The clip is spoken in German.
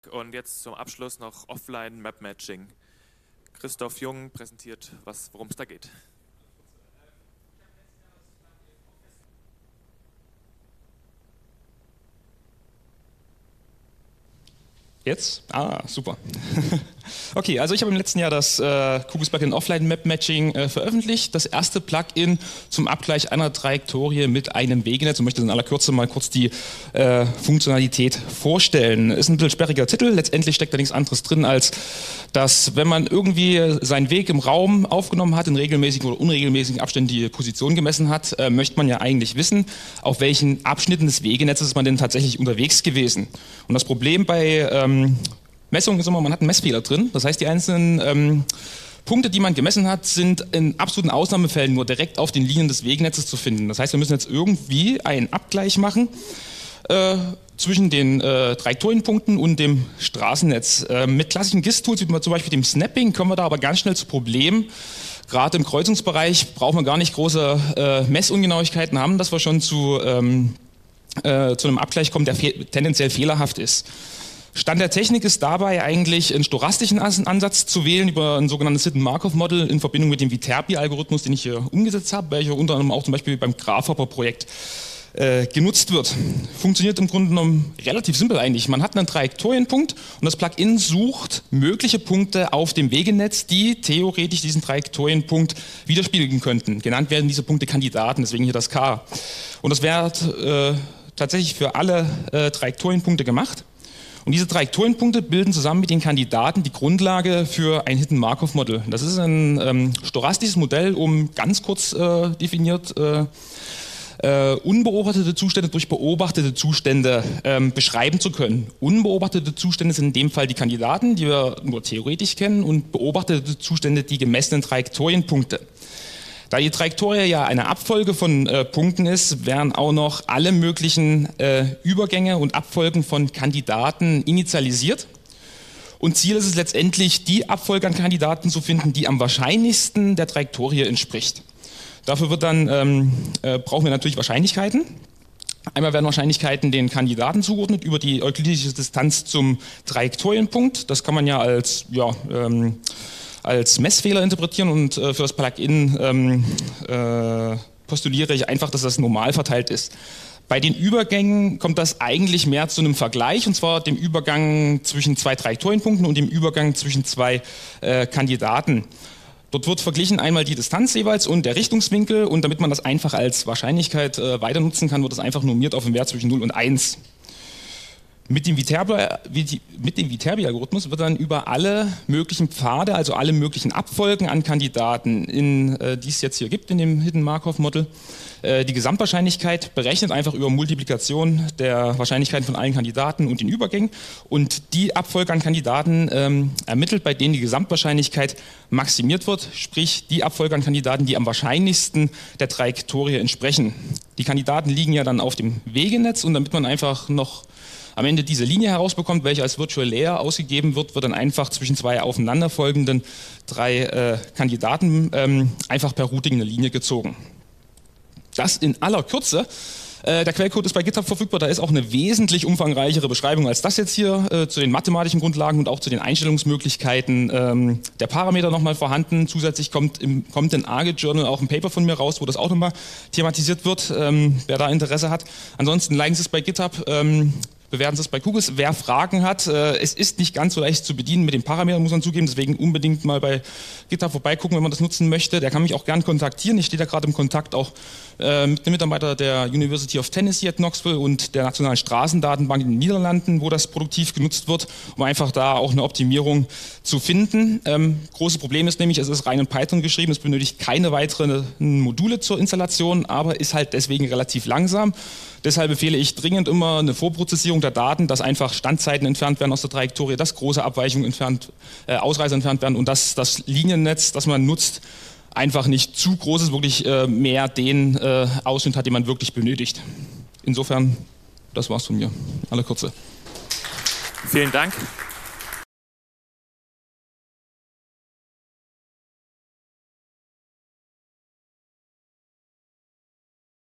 Und jetzt zum Abschluss noch Offline Map Matching. Christoph Jung präsentiert, worum es da geht. Jetzt? Ah, super. Okay, also ich habe im letzten Jahr das QGIS-Plugin Offline Map Matching veröffentlicht. Das erste Plugin zum Abgleich einer Trajektorie mit einem Wegenetz und möchte in aller Kürze mal kurz die Funktionalität vorstellen. Ist ein bisschen sperriger Titel. Letztendlich steckt da nichts anderes drin, als dass, wenn man irgendwie seinen Weg im Raum aufgenommen hat, in regelmäßigen oder unregelmäßigen Abständen die Position gemessen hat, möchte man ja eigentlich wissen, auf welchen Abschnitten des Wegenetzes ist man denn tatsächlich unterwegs gewesen. Und das Problem bei Messungen ist immer, man hat einen Messfehler drin. Das heißt, die einzelnen Punkte, die man gemessen hat, sind in absoluten Ausnahmefällen nur direkt auf den Linien des Wegenetzes zu finden. Das heißt, wir müssen jetzt irgendwie einen Abgleich machen zwischen den Trajektorienpunkten und dem Straßennetz. Mit klassischen GIS-Tools, wie zum Beispiel dem Snapping, kommen wir da aber ganz schnell zu Problemen. Gerade im Kreuzungsbereich brauchen wir gar nicht große Messungenauigkeiten haben, dass wir schon zu einem Abgleich kommen, der tendenziell fehlerhaft ist. Stand der Technik ist dabei eigentlich einen stochastischen Ansatz zu wählen über ein sogenanntes Hidden Markov Model in Verbindung mit dem Viterbi-Algorithmus, den ich hier umgesetzt habe, welcher unter anderem auch zum Beispiel beim Grasshopper-Projekt genutzt wird. Funktioniert im Grunde genommen relativ simpel eigentlich. Man hat einen Trajektorienpunkt und das Plugin sucht mögliche Punkte auf dem Wegenetz, die theoretisch diesen Trajektorienpunkt widerspiegeln könnten. Genannt werden diese Punkte Kandidaten, deswegen hier das K. Und das wird tatsächlich für alle Trajektorienpunkte gemacht. Und diese Trajektorienpunkte bilden zusammen mit den Kandidaten die Grundlage für ein Hidden Markov Model. Das ist ein stochastisches Modell, um ganz kurz definiert unbeobachtete Zustände durch beobachtete Zustände beschreiben zu können. Unbeobachtete Zustände sind in dem Fall die Kandidaten, die wir nur theoretisch kennen, und beobachtete Zustände die gemessenen Trajektorienpunkte. Da die Trajektorie ja eine Abfolge von Punkten ist, werden auch noch alle möglichen Übergänge und Abfolgen von Kandidaten initialisiert. Und Ziel ist es letztendlich, die Abfolge an Kandidaten zu finden, die am wahrscheinlichsten der Trajektorie entspricht. Dafür brauchen wir natürlich Wahrscheinlichkeiten. Einmal werden Wahrscheinlichkeiten den Kandidaten zugeordnet über die euklidische Distanz zum Trajektorienpunkt. Das kann man ja als Messfehler interpretieren und für das Plugin postuliere ich einfach, dass das normal verteilt ist. Bei den Übergängen kommt das eigentlich mehr zu einem Vergleich, und zwar dem Übergang zwischen zwei Trajektorienpunkten und dem Übergang zwischen zwei Kandidaten. Dort wird verglichen einmal die Distanz jeweils und der Richtungswinkel, und damit man das einfach als Wahrscheinlichkeit weiter nutzen kann, wird das einfach normiert auf den Wert zwischen 0 und 1. Mit dem Viterbi-Algorithmus wird dann über alle möglichen Pfade, also alle möglichen Abfolgen an Kandidaten, die es jetzt hier gibt in dem Hidden Markov Model, die Gesamtwahrscheinlichkeit berechnet, einfach über Multiplikation der Wahrscheinlichkeiten von allen Kandidaten und den Übergängen, und die Abfolge an Kandidaten ermittelt, bei denen die Gesamtwahrscheinlichkeit maximiert wird, sprich die Abfolge an Kandidaten, die am wahrscheinlichsten der Trajektorie entsprechen. Die Kandidaten liegen ja dann auf dem Wegenetz, und damit man einfach noch am Ende diese Linie herausbekommt, welche als Virtual Layer ausgegeben wird, wird dann einfach zwischen zwei aufeinanderfolgenden drei Kandidaten einfach per Routing eine Linie gezogen. Das in aller Kürze. Der Quellcode ist bei GitHub verfügbar, da ist auch eine wesentlich umfangreichere Beschreibung als das jetzt hier zu den mathematischen Grundlagen und auch zu den Einstellungsmöglichkeiten der Parameter nochmal vorhanden. Zusätzlich kommt im Argit Journal auch ein Paper von mir raus, wo das auch nochmal thematisiert wird, wer da Interesse hat. Ansonsten liken Sie es bei GitHub. Bewerten Sie es bei QGIS. Wer Fragen hat, es ist nicht ganz so leicht zu bedienen mit den Parametern, muss man zugeben, deswegen unbedingt mal bei GitHub vorbeigucken, wenn man das nutzen möchte. Der kann mich auch gern kontaktieren. Ich stehe da gerade im Kontakt auch mit einem Mitarbeiter der University of Tennessee at Knoxville und der Nationalen Straßendatenbank in den Niederlanden, wo das produktiv genutzt wird, um einfach da auch eine Optimierung zu finden. Großes Problem ist nämlich, es ist rein in Python geschrieben, es benötigt keine weiteren Module zur Installation, aber ist halt deswegen relativ langsam. Deshalb empfehle ich dringend immer eine Vorprozessierung der Daten, dass einfach Standzeiten entfernt werden aus der Trajektorie, dass große Abweichungen Ausreißer entfernt werden und dass das Liniennetz, das man nutzt, einfach nicht zu groß ist, wirklich mehr den Ausschnitt hat, den man wirklich benötigt. Insofern, das war's von mir. In aller Kürze. Vielen Dank.